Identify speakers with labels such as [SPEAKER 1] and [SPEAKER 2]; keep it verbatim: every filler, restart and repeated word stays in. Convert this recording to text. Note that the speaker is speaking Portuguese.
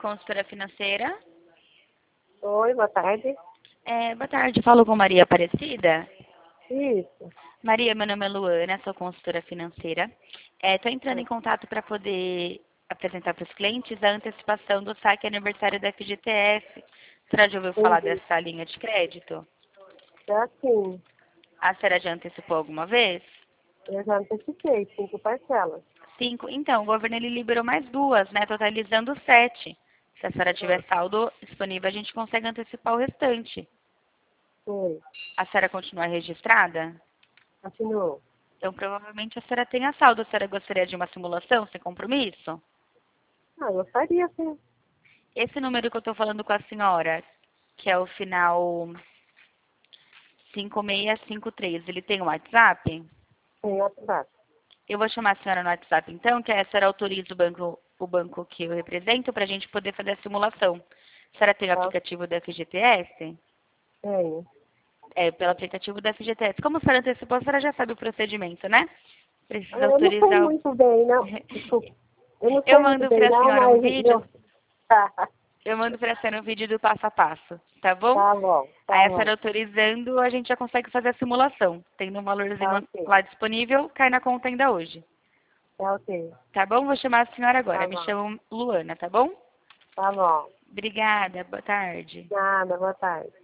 [SPEAKER 1] consultora financeira.
[SPEAKER 2] Oi, boa tarde.
[SPEAKER 1] É, boa tarde, falo com Maria Aparecida.
[SPEAKER 2] Isso.
[SPEAKER 1] Maria, meu nome é Luana, sou consultora financeira. Estou entrando em
[SPEAKER 2] Sim.
[SPEAKER 1] contato para poder apresentar para os clientes a antecipação do saque aniversário da F G T S. A senhora já ouviu falar
[SPEAKER 2] Entendi.
[SPEAKER 1] dessa linha de crédito?
[SPEAKER 2] Já sim,
[SPEAKER 1] A senhora já antecipou alguma vez?
[SPEAKER 2] eu já antecipei, cinco parcelas.
[SPEAKER 1] Cinco. Então, o governo ele liberou mais duas, né? Totalizando sete. Se a senhora tiver saldo disponível, a gente consegue antecipar o restante.
[SPEAKER 2] Oi,
[SPEAKER 1] A senhora continua registrada?
[SPEAKER 2] continuou.
[SPEAKER 1] Então, provavelmente a senhora tenha saldo. A senhora gostaria de uma simulação sem compromisso?
[SPEAKER 2] Ah, eu faria sim.
[SPEAKER 1] Esse número que eu estou falando com a senhora, que é o final cinco seis cinco três, ele tem um WhatsApp?
[SPEAKER 2] Sem WhatsApp.
[SPEAKER 1] Eu vou chamar a senhora no WhatsApp, então, que a senhora autoriza o banco, o banco que eu represento para a gente poder fazer a simulação. A senhora tem o
[SPEAKER 2] Tá?
[SPEAKER 1] aplicativo da F G T S?
[SPEAKER 2] Tenho.
[SPEAKER 1] É, pelo aplicativo da F G T S. Como a senhora antecipou, a senhora já sabe o procedimento, né?
[SPEAKER 2] Ah,
[SPEAKER 1] Precisa
[SPEAKER 2] eu não sei
[SPEAKER 1] autorizar o...
[SPEAKER 2] muito bem, não. Desculpa. Eu não
[SPEAKER 1] Eu
[SPEAKER 2] sei muito
[SPEAKER 1] mando
[SPEAKER 2] bem,
[SPEAKER 1] para a
[SPEAKER 2] não,
[SPEAKER 1] senhora um
[SPEAKER 2] mas
[SPEAKER 1] vídeo,
[SPEAKER 2] eu... Tá,
[SPEAKER 1] eu mando para a senhora um vídeo do passo a passo, tá bom?
[SPEAKER 2] tá bom, tá
[SPEAKER 1] Aí a senhora
[SPEAKER 2] bom.
[SPEAKER 1] autorizando, a gente já consegue fazer a simulação. Tendo um
[SPEAKER 2] Tá
[SPEAKER 1] valorzinho
[SPEAKER 2] ok.
[SPEAKER 1] lá disponível, cai na conta ainda hoje.
[SPEAKER 2] Tá ok.
[SPEAKER 1] Tá bom? Vou chamar a senhora agora.
[SPEAKER 2] Tá
[SPEAKER 1] Me
[SPEAKER 2] bom.
[SPEAKER 1] chamo Luana, tá bom?
[SPEAKER 2] Tá bom.
[SPEAKER 1] Obrigada, boa tarde.
[SPEAKER 2] Nada, boa tarde.